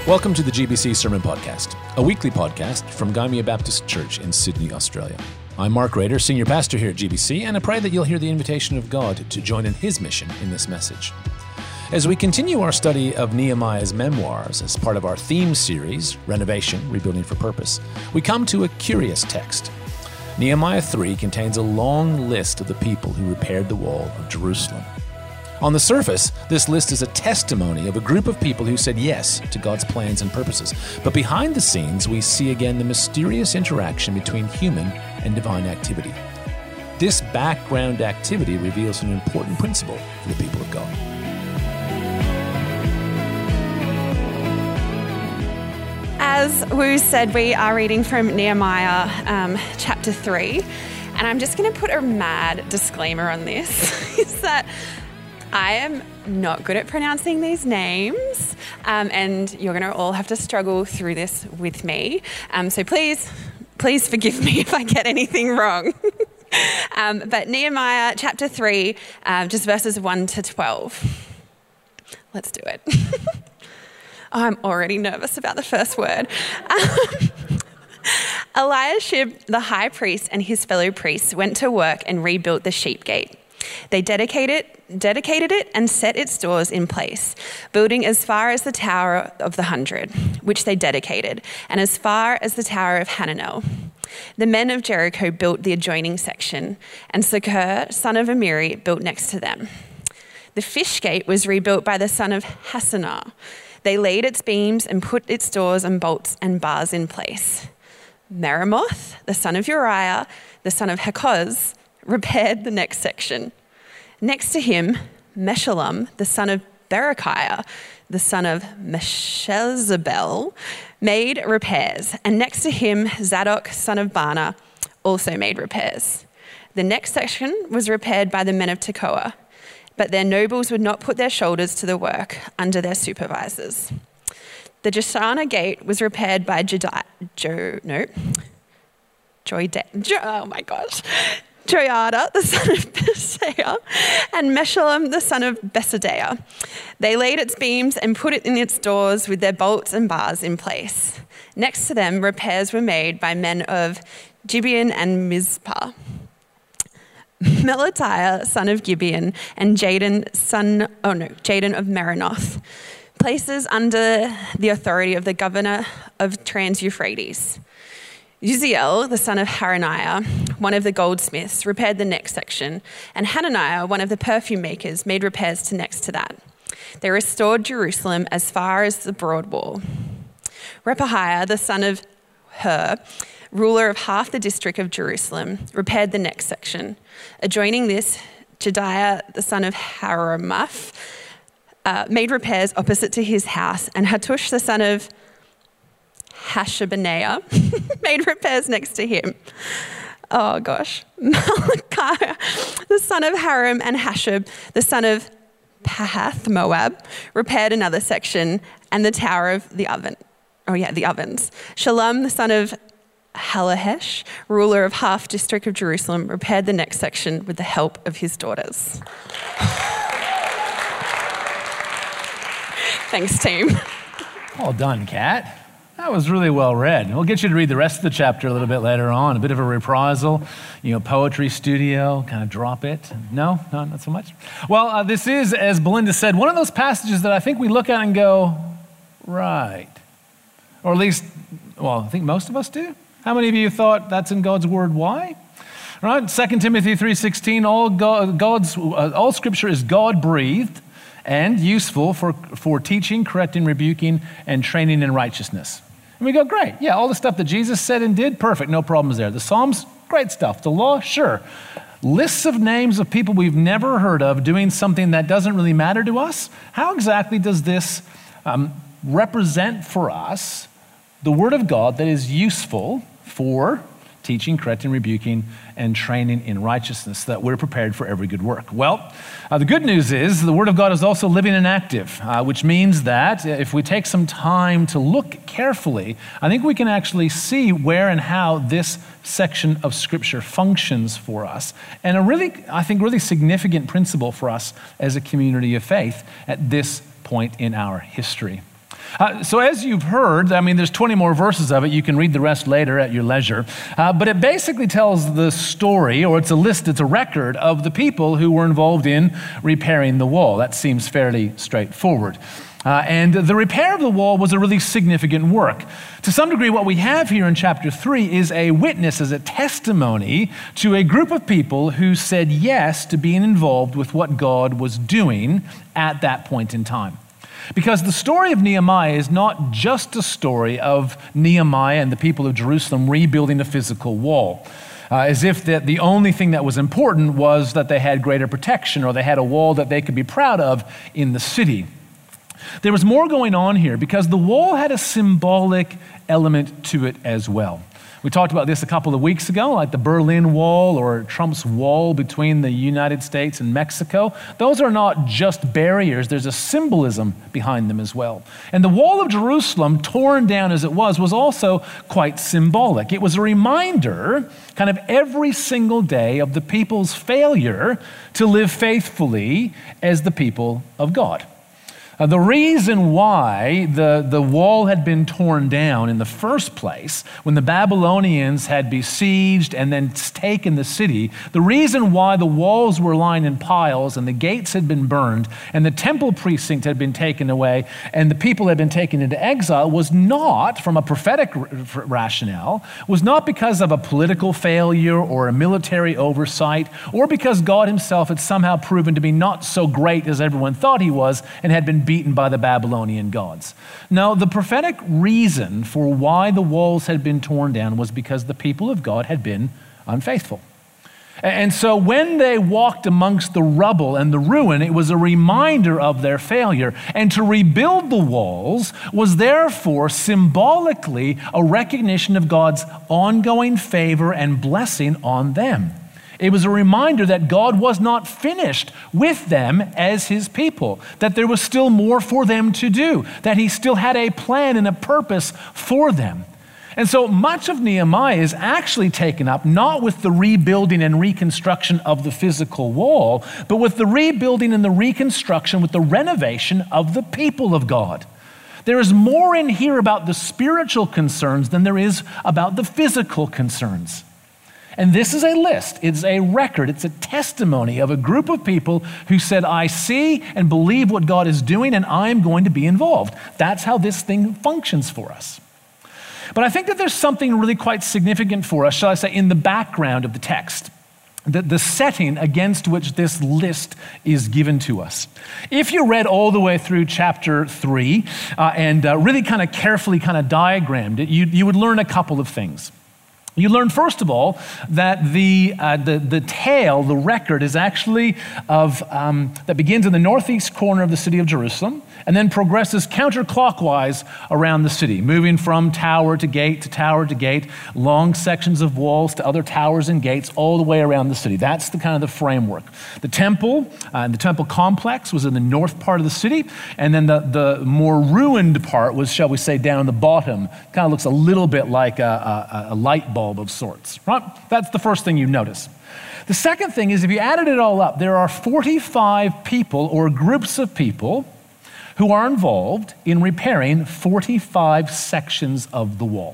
Welcome to the GBC Sermon Podcast, a weekly podcast from Gymea Baptist Church in Sydney, Australia. I'm Mark Rader, Senior Pastor here at GBC, and I pray that you'll hear the invitation of God to join in His mission in this message. As we continue our study of Nehemiah's memoirs as part of our theme series, Renovation, Rebuilding for Purpose, we come to a curious text. Nehemiah 3 contains a long list of the people who repaired the wall of Jerusalem. On the surface, this list is a testimony of a group of people who said yes to God's plans and purposes. But behind the scenes, we see again the mysterious interaction between human and divine activity. This background activity reveals an important principle for the people of God. As Wu said, we are reading from Nehemiah chapter 3, and I'm just going to put a mad disclaimer on this, is that I am not good at pronouncing these names, and you're going to all have to struggle through this with me. So please forgive me if I get anything wrong. But Nehemiah chapter 3, just verses 1 to 12. Let's do it. I'm already nervous about the first word. Eliashib, the high priest, and his fellow priests went to work and rebuilt the sheep gate. They dedicated it and set its doors in place, building as far as the Tower of the 100, which they dedicated, and as far as the Tower of Hananel. The men of Jericho built the adjoining section, and Sakur, son of Amiri, built next to them. The fish gate was rebuilt by the son of Hassenaah. They laid its beams and put its doors and bolts and bars in place. Meremoth, the son of Uriah, the son of Hakkoz, repaired the next section. Next to him, Meshullam, the son of Berechiah, the son of Meshezabel, made repairs. And next to him, Zadok, son of Baana, also made repairs. The next section was repaired by the men of Tekoa, but their nobles would not put their shoulders to the work under their supervisors. The Jeshanah gate was repaired by Joiada, the son of Berechiah, and Meshullam, the son of Besodeiah. They laid its beams and put it in its doors with their bolts and bars in place. Next to them, repairs were made by men of Gibeon and Mizpah. Melatiah, son of Gibeon, and Jaden of Meronoth, places under the authority of the governor of Trans-Euphrates. Uziel, the son of Haraniah, one of the goldsmiths, repaired the next section, and Hananiah, one of the perfume makers, made repairs to next to that. They restored Jerusalem as far as the broad wall. Repahiah, the son of Hur, ruler of half the district of Jerusalem, repaired the next section. Adjoining this, Jediah, the son of Haramath, made repairs opposite to his house, and Hattush, the son of Hashabneah, made repairs next to him. Oh gosh. Malachi, the son of Haram, and Hashab, the son of Pahath Moab, repaired another section, and the tower of the ovens. Shalom, the son of Halahesh, ruler of half district of Jerusalem, repaired the next section with the help of his daughters. Thanks, team. Well done, Kat. That was really well read. We'll get you to read the rest of the chapter a little bit later on. A bit of a reprisal, poetry studio, kind of drop it. No, not so much. Well, this is, as Belinda said, one of those passages that I think we look at and go, right. Or at least, I think most of us do. How many of you thought that's in God's word? Why? Right? 2 Timothy 3:16, all scripture is God-breathed and useful for teaching, correcting, rebuking, and training in righteousness. And we go, great. Yeah, all the stuff that Jesus said and did, perfect. No problems there. The Psalms, great stuff. The law, sure. Lists of names of people we've never heard of doing something that doesn't really matter to us. How exactly does this represent for us the Word of God that is useful for teaching, correcting, rebuking, and training in righteousness, so that we're prepared for every good work? Well, the good news is the Word of God is also living and active, which means that if we take some time to look carefully, I think we can actually see where and how this section of Scripture functions for us, and really significant principle for us as a community of faith at this point in our history. So as you've heard, there's 20 more verses of it. You can read the rest later at your leisure. But it basically tells the story, or it's a record of the people who were involved in repairing the wall. That seems fairly straightforward. And the repair of the wall was a really significant work. To some degree, what we have here in chapter 3 is a witness, as a testimony to a group of people who said yes to being involved with what God was doing at that point in time. Because the story of Nehemiah is not just a story of Nehemiah and the people of Jerusalem rebuilding a physical wall, as if that the only thing that was important was that they had greater protection or they had a wall that they could be proud of in the city. There was more going on here because the wall had a symbolic element to it as well. We talked about this a couple of weeks ago, like the Berlin Wall or Trump's wall between the United States and Mexico. Those are not just barriers, there's a symbolism behind them as well. And the wall of Jerusalem, torn down as it was also quite symbolic. It was a reminder, kind of every single day, of the people's failure to live faithfully as the people of God. The reason why the wall had been torn down in the first place, when the Babylonians had besieged and then taken the city, the reason why the walls were lying in piles and the gates had been burned and the temple precinct had been taken away and the people had been taken into exile was not, from a prophetic rationale, was not because of a political failure or a military oversight or because God himself had somehow proven to be not so great as everyone thought he was and had been beaten by the Babylonian gods. No, the prophetic reason for why the walls had been torn down was because the people of God had been unfaithful. And so when they walked amongst the rubble and the ruin, it was a reminder of their failure. And to rebuild the walls was therefore symbolically a recognition of God's ongoing favor and blessing on them. It was a reminder that God was not finished with them as his people, that there was still more for them to do, that he still had a plan and a purpose for them. And so much of Nehemiah is actually taken up not with the rebuilding and reconstruction of the physical wall, but with the rebuilding and the reconstruction, with the renovation of the people of God. There is more in here about the spiritual concerns than there is about the physical concerns. And this is a list, it's a record, it's a testimony of a group of people who said, I see and believe what God is doing and I'm going to be involved. That's how this thing functions for us. But I think that there's something really quite significant for us, shall I say, in the background of the text. The setting against which this list is given to us. If you read all the way through chapter 3 and really kind of carefully kind of diagrammed it, you would learn a couple of things. You learn, first of all, that the tale, the record, is actually that begins in the northeast corner of the city of Jerusalem and then progresses counterclockwise around the city, moving from tower to gate to tower to gate, long sections of walls to other towers and gates all the way around the city. That's the kind of the framework. The temple and the temple complex was in the north part of the city, and then the more ruined part was, shall we say, down the bottom. Kind of looks a little bit like a light bulb of sorts, right? That's the first thing you notice. The second thing is, if you added it all up, there are 45 people or groups of people who are involved in repairing 45 sections of the wall.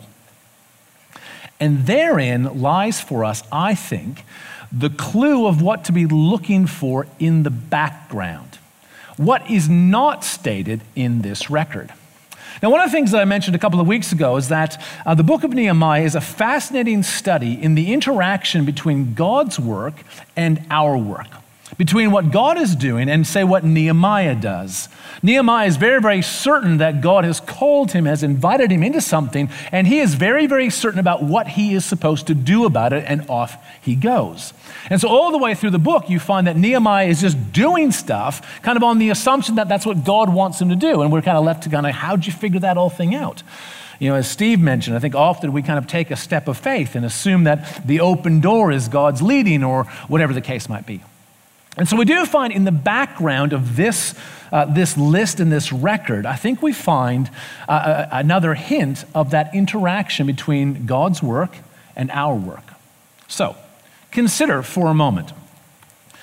And therein lies for us, I think, the clue of what to be looking for in the background. What is not stated in this record. Now, one of the things that I mentioned a couple of weeks ago is that the book of Nehemiah is a fascinating study in the interaction between God's work and our work, between what God is doing and, say, what Nehemiah does. Nehemiah is very, very certain that God has called him, has invited him into something, and he is very, very certain about what he is supposed to do about it, and off he goes. And so all the way through the book, you find that Nehemiah is just doing stuff kind of on the assumption that that's what God wants him to do, and we're kind of left to kind of, how'd you figure that whole thing out? You know, as Steve mentioned, I think often we kind of take a step of faith and assume that the open door is God's leading or whatever the case might be. And so we do find in the background of this list and this record, I think we find another hint of that interaction between God's work and our work. So, consider for a moment.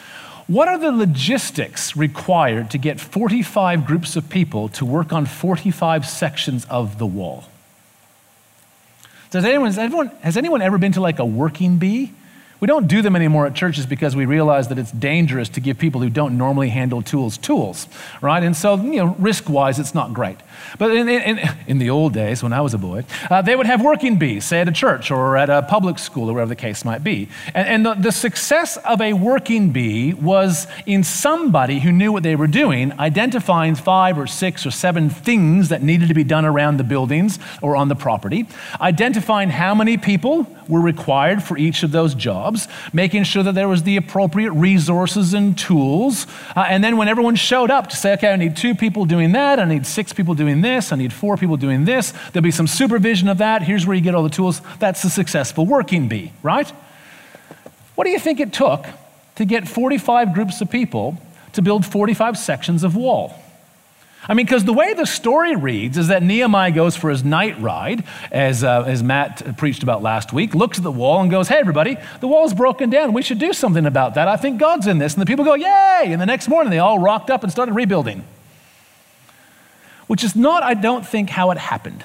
What are the logistics required to get 45 groups of people to work on 45 sections of the wall? Has anyone ever been to like a working bee? We don't do them anymore at churches because we realize that it's dangerous to give people who don't normally handle tools, right? And so, risk-wise, it's not great. But in the old days, when I was a boy, they would have working bees, say at a church or at a public school or wherever the case might be. And the success of a working bee was in somebody who knew what they were doing, identifying 5 or 6 or 7 things that needed to be done around the buildings or on the property, identifying how many people were required for each of those jobs, making sure that there was the appropriate resources and tools. And then when everyone showed up to say, okay, I need 2 people doing that, I need 6 people doing this, I need 4 people doing this, there'll be some supervision of that, here's where you get all the tools. That's the successful working bee, right? What do you think it took to get 45 groups of people to build 45 sections of wall? I mean, because the way the story reads is that Nehemiah goes for his night ride, as Matt preached about last week, looks at the wall and goes, hey, everybody, the wall's broken down. We should do something about that. I think God's in this. And the people go, yay! And the next morning, they all rocked up and started rebuilding. Which is not, I don't think, how it happened.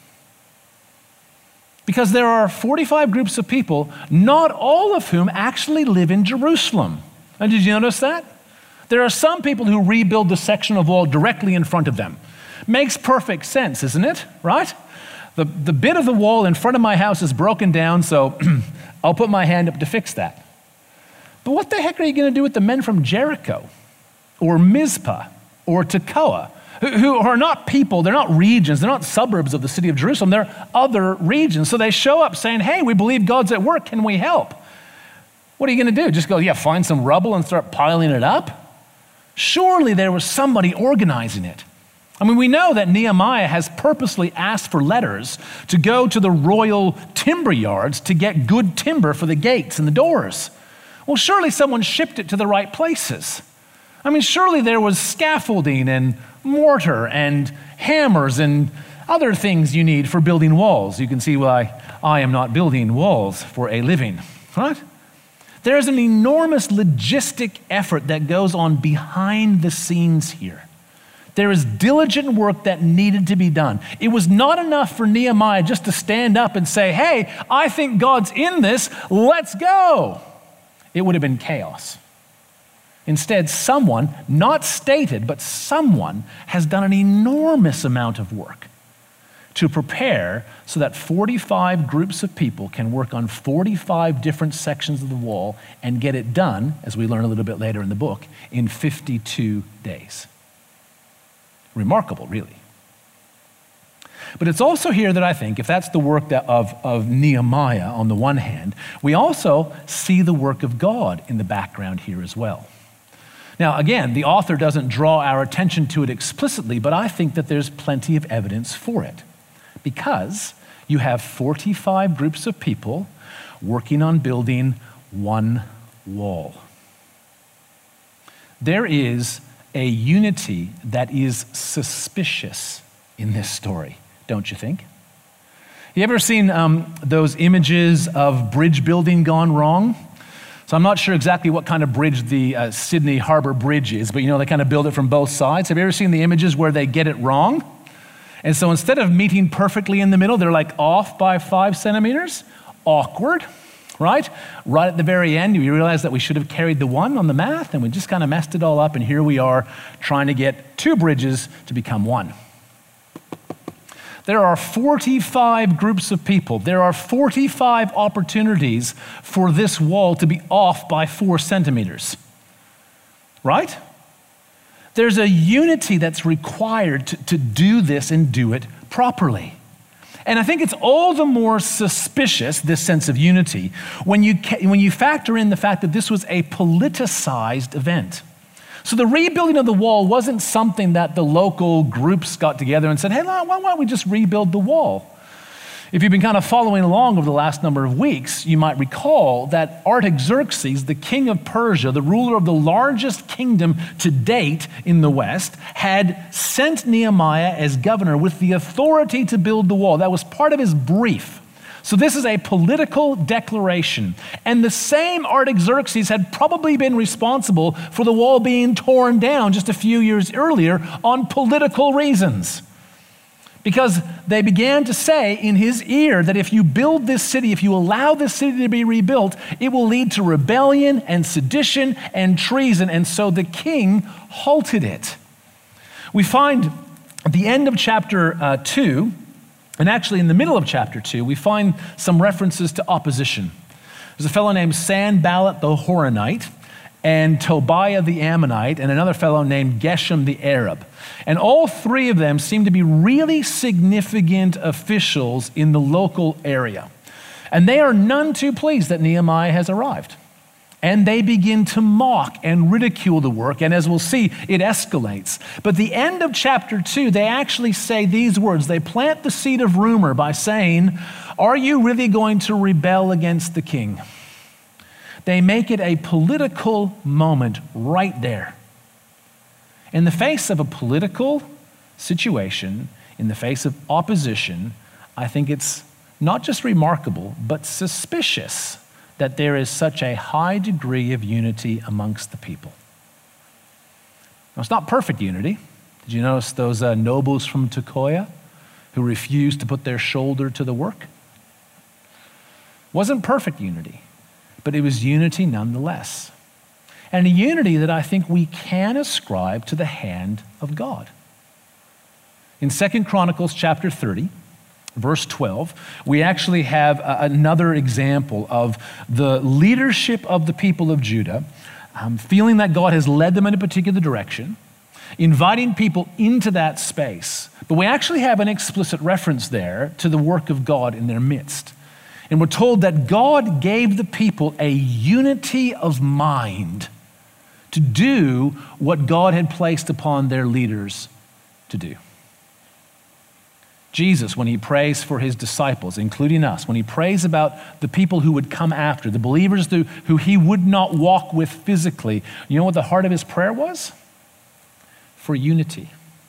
Because there are 45 groups of people, not all of whom actually live in Jerusalem. And did you notice that? There are some people who rebuild the section of wall directly in front of them. Makes perfect sense, isn't it? Right? The bit of the wall in front of my house is broken down, so I'll put my hand up to fix that. But what the heck are you going to do with the men from Jericho or Mizpah or Tekoa, who are not people, they're not regions, they're not suburbs of the city of Jerusalem, they're other regions. So they show up saying, hey, we believe God's at work, can we help? What are you going to do? Just go, find some rubble and start piling it up? Surely there was somebody organizing it. I mean, we know that Nehemiah has purposely asked for letters to go to the royal timber yards to get good timber for the gates and the doors. Well, surely someone shipped it to the right places. I mean, surely there was scaffolding and mortar and hammers and other things you need for building walls. You can see why I am not building walls for a living, right? There's an enormous logistic effort that goes on behind the scenes here. There is diligent work that needed to be done. It was not enough for Nehemiah just to stand up and say, hey, I think God's in this, let's go. It would have been chaos. Instead, someone, not stated, but someone has done an enormous amount of work to prepare so that 45 groups of people can work on 45 different sections of the wall and get it done, as we learn a little bit later in the book, in 52 days. Remarkable, really. But it's also here that I think, if that's the work of Nehemiah on the one hand, we also see the work of God in the background here as well. Now, again, the author doesn't draw our attention to it explicitly, but I think that there's plenty of evidence for it. Because you have 45 groups of people working on building one wall. There is a unity that is suspicious in this story, don't you think? You ever seen those images of bridge building gone wrong? So I'm not sure exactly what kind of bridge the Sydney Harbor Bridge is, but they kind of build it from both sides. Have you ever seen the images where they get it wrong? And so instead of meeting perfectly in the middle, they're like off by 5 centimeters. Awkward, right? Right at the very end, we realize that we should have carried the 1 on the math, and we just kind of messed it all up, and here we are trying to get 2 bridges to become 1. There are 45 groups of people. There are 45 opportunities for this wall to be off by 4 centimeters, right? There's a unity that's required to do this and do it properly. And I think it's all the more suspicious, this sense of unity, when you factor in the fact that this was a politicized event. So the rebuilding of the wall wasn't something that the local groups got together and said, hey, why don't we just rebuild the wall? If you've been kind of following along over the last number of weeks, you might recall that Artaxerxes, the king of Persia, the ruler of the largest kingdom to date in the West, had sent Nehemiah as governor with the authority to build the wall. That was part of his brief. So this is a political declaration. And the same Artaxerxes had probably been responsible for the wall being torn down just a few years earlier on political reasons. Because they began to say in his ear that if you build this city, if you allow this city to be rebuilt, it will lead to rebellion and sedition and treason. And so the king halted it. We find at the end of chapter 2, and actually in the middle of chapter 2, we find some references to opposition. There's a fellow named Sanballat the Horonite, and Tobiah the Ammonite, and another fellow named Geshem the Arab. And all three of them seem to be really significant officials in the local area. And they are none too pleased that Nehemiah has arrived. And they begin to mock and ridicule the work, and as we'll see, it escalates. But the end of chapter 2, they actually say these words. They plant the seed of rumor by saying, "Are you really going to rebel against the king?" They make it a political moment right there. In the face of a political situation, in the face of opposition, I think it's not just remarkable, but suspicious that there is such a high degree of unity amongst the people. Now, it's not perfect unity. Did you notice those nobles from Tekoa who refused to put their shoulder to the work? It wasn't perfect unity, but it was unity nonetheless. And a unity that I think we can ascribe to the hand of God. In 2 Chronicles chapter 30, verse 12, we actually have another example of the leadership of the people of Judah, feeling that God has led them in a particular direction, inviting people into that space. But we actually have an explicit reference there to the work of God in their midst. And we're told that God gave the people a unity of mind to do what God had placed upon their leaders to do. Jesus, when he prays for his disciples, including us, when he prays about the people who would come after, the believers who he would not walk with physically, you know what the heart of his prayer was? For unity.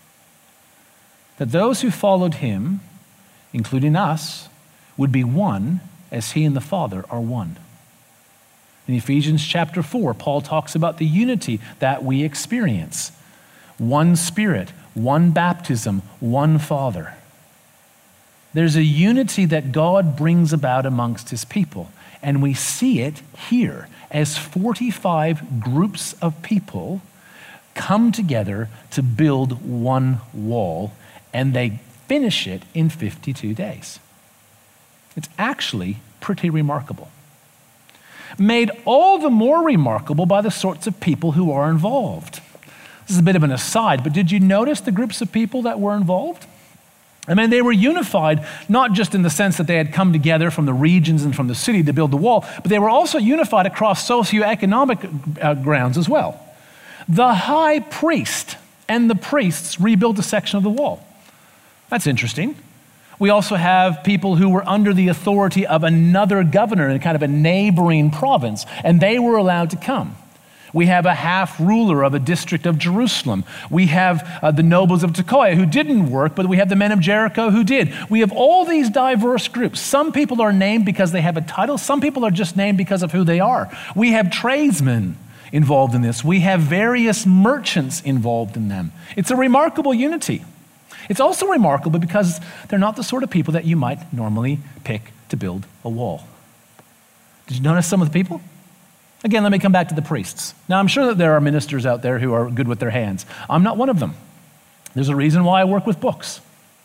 That those who followed him, including us, would be one as he and the Father are one. In Ephesians chapter 4, Paul talks about the unity that we experience. One Spirit, one baptism, one Father. There's a unity that God brings about amongst his people. And we see it here as 45 groups of people come together to build one wall, and they finish it in 52 days. It's actually pretty remarkable. Made all the more remarkable by the sorts of people who are involved. This is a bit of an aside, but did you notice the groups of people that were involved? I mean, they were unified, not just in the sense that they had come together from the regions and from the city to build the wall, but they were also unified across socioeconomic grounds as well. The high priest and the priests rebuilt a section of the wall. That's interesting. We also have people who were under the authority of another governor in kind of a neighboring province, and they were allowed to come. We have a half ruler of a district of Jerusalem. We have the nobles of Tekoa who didn't work, but we have the men of Jericho who did. We have all these diverse groups. Some people are named because they have a title. Some people are just named because of who they are. We have tradesmen involved in this. We have various merchants involved in them. It's a remarkable unity. It's also remarkable because they're not the sort of people that you might normally pick to build a wall. Did you notice some of the people? Again, let me come back to the priests. Now, I'm sure that there are ministers out there who are good with their hands. I'm not one of them. There's a reason why I work with books.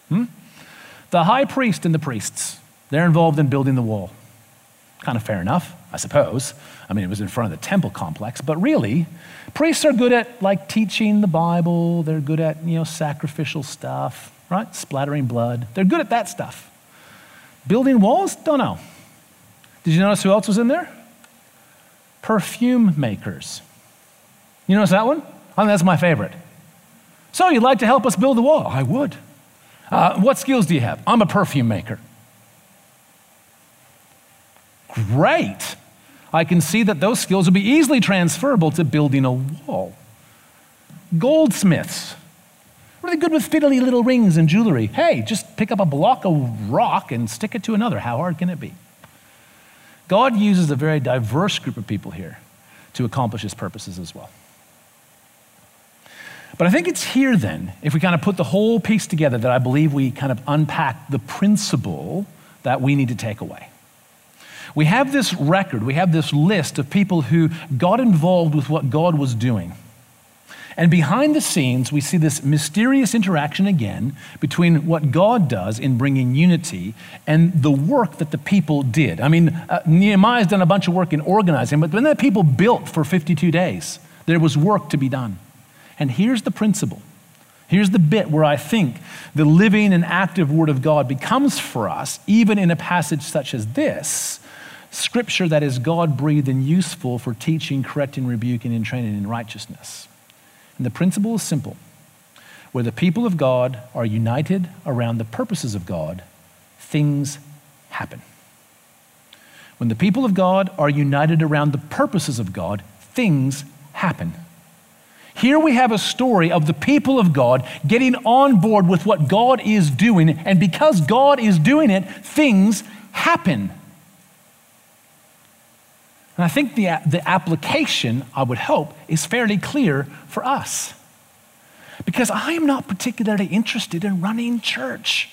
The high priest and the priests, they're involved in building the wall. Kind of fair enough, I suppose. I mean, it was in front of the temple complex, but really, priests are good at like teaching the Bible. They're good at, sacrificial stuff, right? Splattering blood. They're good at that stuff. Building walls? Don't know. Did you notice who else was in there? Perfume makers. You notice that one? I think that's my favorite. So you'd like to help us build the wall? I would. What skills do you have? I'm a perfume maker. Great. I can see that those skills would be easily transferable to building a wall. Goldsmiths. What really good with fiddly little rings and jewelry. Hey, just pick up a block of rock and stick it to another. How hard can it be? God uses a very diverse group of people here to accomplish his purposes as well. But I think it's here then, if we kind of put the whole piece together, that I believe we kind of unpack the principle that we need to take away. We have this record, we have this list of people who got involved with what God was doing. And behind the scenes, we see this mysterious interaction again between what God does in bringing unity and the work that the people did. I mean, Nehemiah's done a bunch of work in organizing, but when the people built for 52 days, there was work to be done. And here's the principle. Here's the bit where I think the living and active Word of God becomes for us, even in a passage such as this, Scripture that is God-breathed and useful for teaching, correcting, rebuking, and training in righteousness. And the principle is simple. Where the people of God are united around the purposes of God, things happen. When the people of God are united around the purposes of God, things happen. Here we have a story of the people of God getting on board with what God is doing, and because God is doing it, things happen. And I think the application, I would hope, is fairly clear for us. Because I am not particularly interested in running church.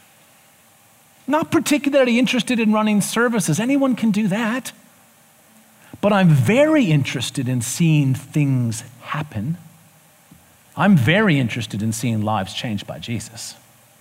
Not particularly interested in running services. Anyone can do that. But I'm very interested in seeing things happen. I'm very interested in seeing lives changed by Jesus.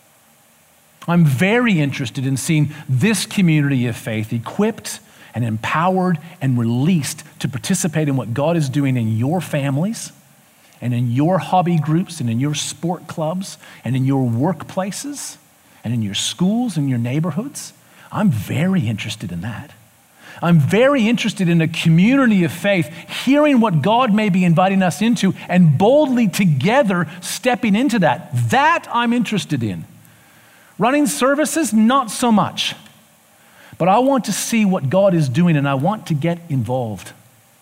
I'm very interested in seeing this community of faith equipped and empowered and released to participate in what God is doing in your families and in your hobby groups and in your sport clubs and in your workplaces and in your schools and your neighborhoods. I'm very interested in that. I'm very interested in a community of faith, hearing what God may be inviting us into and boldly together stepping into that. That I'm interested in. Running services, not so much. But I want to see what God is doing and I want to get involved.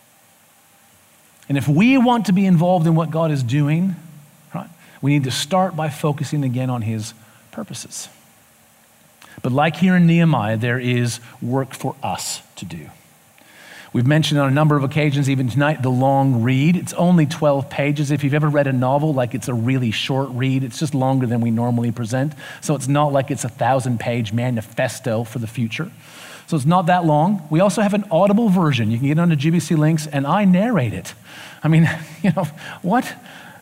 And if we want to be involved in what God is doing, right, we need to start by focusing again on his purposes. But like here in Nehemiah, there is work for us to do. We've mentioned on a number of occasions, even tonight, the long read. It's only 12 pages. If you've ever read a novel, like it's a really short read, it's just longer than we normally present. So it's not like it's a 1,000-page manifesto for the future. So it's not that long. We also have an audible version. You can get onto GBC Links, and I narrate it. I mean, what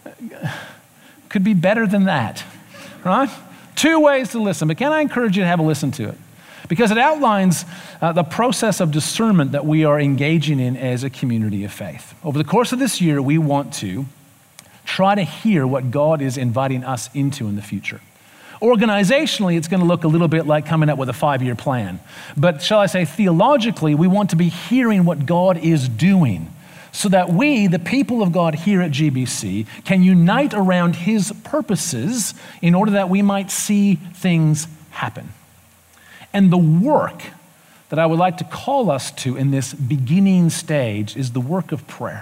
could be better than that, right? 2 ways to listen, but can I encourage you to have a listen to it? Because it outlines the process of discernment that we are engaging in as a community of faith. Over the course of this year, we want to try to hear what God is inviting us into in the future. Organizationally, it's going to look a little bit like coming up with a 5-year plan. But shall I say, theologically, we want to be hearing what God is doing so that we, the people of God here at GBC, can unite around his purposes in order that we might see things happen. And the work that I would like to call us to in this beginning stage is the work of prayer.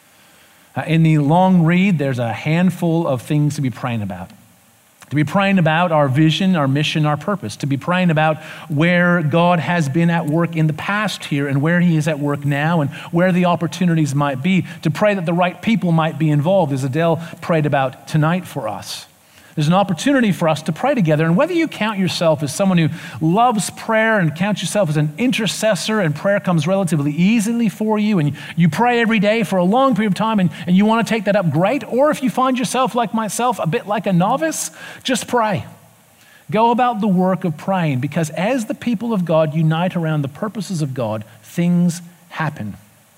In the long read, there's a handful of things to be praying about. To be praying about our vision, our mission, our purpose. To be praying about where God has been at work in the past here and where he is at work now and where the opportunities might be. To pray that the right people might be involved, as Adele prayed about tonight for us. There's an opportunity for us to pray together. And whether you count yourself as someone who loves prayer and count yourself as an intercessor and prayer comes relatively easily for you and you pray every day for a long period of time and you want to take that up, great. Or if you find yourself like myself, a bit like a novice, just pray. Go about the work of praying, because as the people of God unite around the purposes of God, things happen.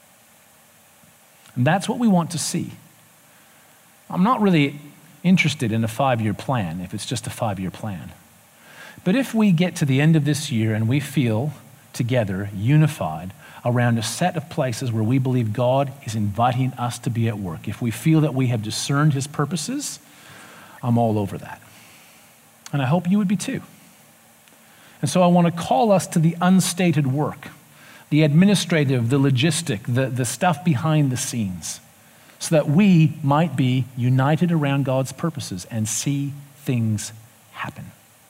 And that's what we want to see. I'm not really interested in a 5-year plan if it's just a 5-year plan. But if we get to the end of this year and we feel together, unified, around a set of places where we believe God is inviting us to be at work, if we feel that we have discerned his purposes, I'm all over that. And I hope you would be too. And so I want to call us to the unstated work, the administrative, the logistic, the stuff behind the scenes, so that we might be united around God's purposes and see things happen.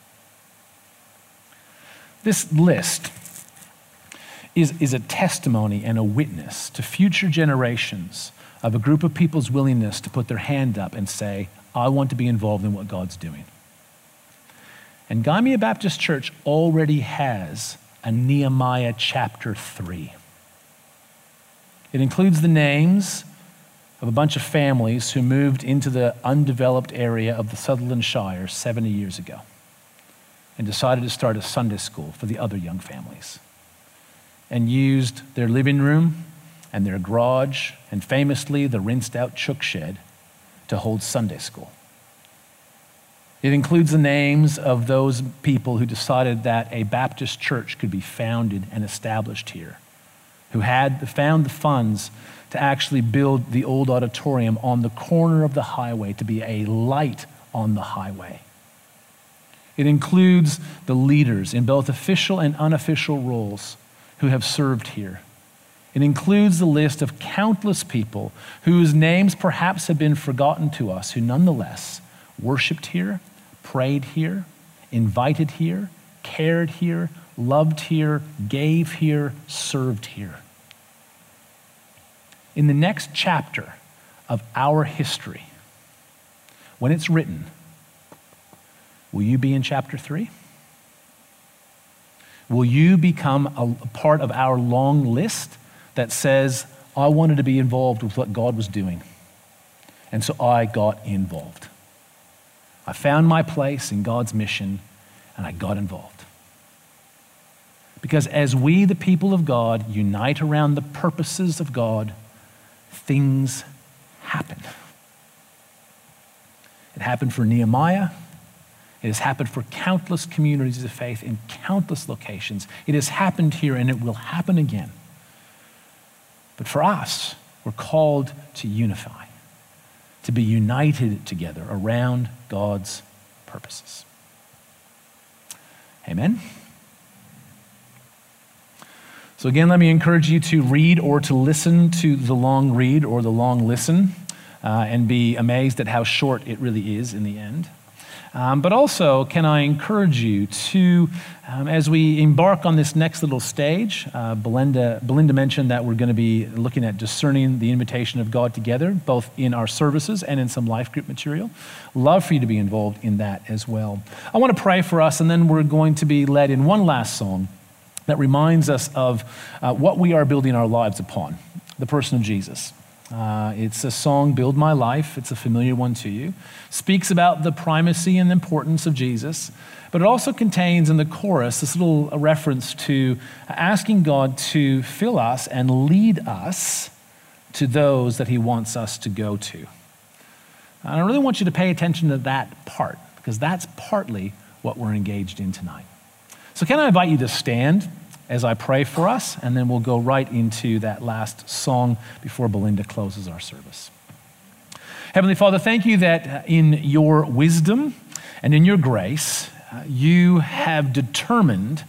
This list is a testimony and a witness to future generations of a group of people's willingness to put their hand up and say, I want to be involved in what God's doing. And Gaimea Baptist Church already has a Nehemiah chapter 3. It includes the names of a bunch of families who moved into the undeveloped area of the Sutherland Shire 70 years ago and decided to start a Sunday school for the other young families, and used their living room and their garage and famously the rinsed out chook shed to hold Sunday school. It includes the names of those people who decided that a Baptist church could be founded and established here, who had found the funds to actually build the old auditorium on the corner of the highway to be a light on the highway. It includes the leaders in both official and unofficial roles who have served here. It includes the list of countless people whose names perhaps have been forgotten to us, who nonetheless worshiped here, prayed here, invited here, cared here, loved here, gave here, served here. In the next chapter of our history, when it's written, will you be in chapter 3? Will you become a part of our long list that says, I wanted to be involved with what God was doing, and so I got involved. I found my place in God's mission, and I got involved. Because as we, the people of God, unite around the purposes of God, things happen. It happened for Nehemiah. It has happened for countless communities of faith in countless locations. It has happened here, and it will happen again. But for us, we're called to unify, to be united together around God's purposes. Amen? So again, let me encourage you to read or to listen to the long read or the long listen and be amazed at how short it really is in the end. But also, can I encourage you to, as we embark on this next little stage, Belinda mentioned that we're going to be looking at discerning the invitation of God together, both in our services and in some life group material. Love for you to be involved in that as well. I want to pray for us, and then we're going to be led in one last song that reminds us of what we are building our lives upon, the person of Jesus. It's a song, Build My Life. It's a familiar one to you. Speaks about the primacy and importance of Jesus, but it also contains in the chorus this little reference to asking God to fill us and lead us to those that he wants us to go to. And I really want you to pay attention to that part, because that's partly what we're engaged in tonight. So can I invite you to stand as I pray for us, and then we'll go right into that last song before Belinda closes our service. Heavenly Father, thank you that in your wisdom and in your grace, you have determined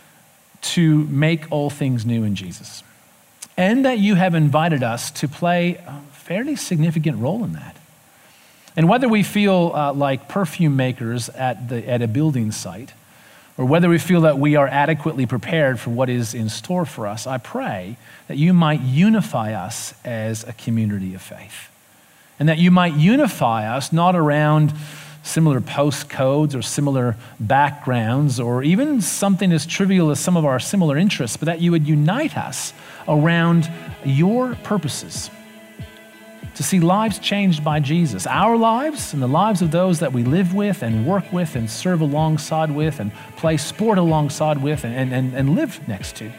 to make all things new in Jesus, and that you have invited us to play a fairly significant role in that. And whether we feel like perfume makers at a building site, or whether we feel that we are adequately prepared for what is in store for us, I pray that you might unify us as a community of faith. And that you might unify us not around similar postcodes or similar backgrounds or even something as trivial as some of our similar interests, but that you would unite us around your purposes, to see lives changed by Jesus, our lives and the lives of those that we live with and work with and serve alongside with and play sport alongside with and live next to.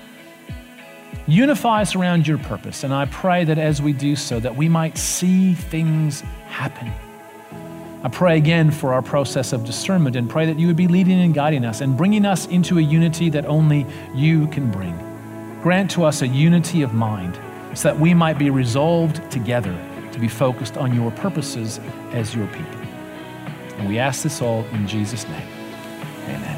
Unify us around your purpose, and I pray that as we do so, that we might see things happen. I pray again for our process of discernment and pray that you would be leading and guiding us and bringing us into a unity that only you can bring. Grant to us a unity of mind, so that we might be resolved together to be focused on your purposes as your people. And we ask this all in Jesus' name. Amen.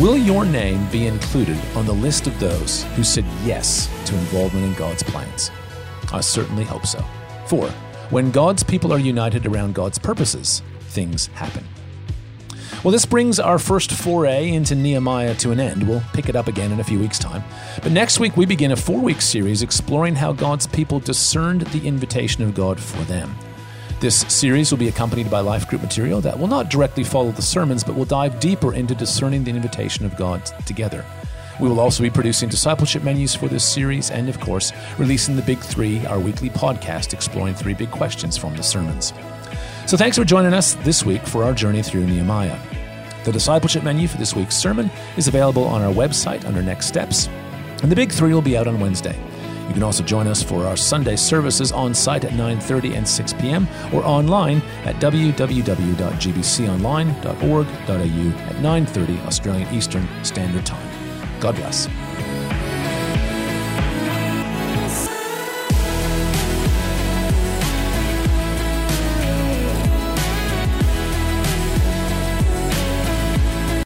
Will your name be included on the list of those who said yes to involvement in God's plans? I certainly hope so. 4, when God's people are united around God's purposes, things happen. Well, this brings our first foray into Nehemiah to an end. We'll pick it up again in a few weeks' time. But next week, we begin a 4-week series exploring how God's people discerned the invitation of God for them. This series will be accompanied by life group material that will not directly follow the sermons, but will dive deeper into discerning the invitation of God together. We will also be producing discipleship menus for this series and, of course, releasing The Big 3, our weekly podcast exploring 3 big questions from the sermons. So thanks for joining us this week for our journey through Nehemiah. The discipleship menu for this week's sermon is available on our website under Next Steps, and The Big 3 will be out on Wednesday. You can also join us for our Sunday services on site at 9:30 and 6 p.m. or online at www.gbconline.org.au at 9:30 Australian Eastern Standard Time. God bless.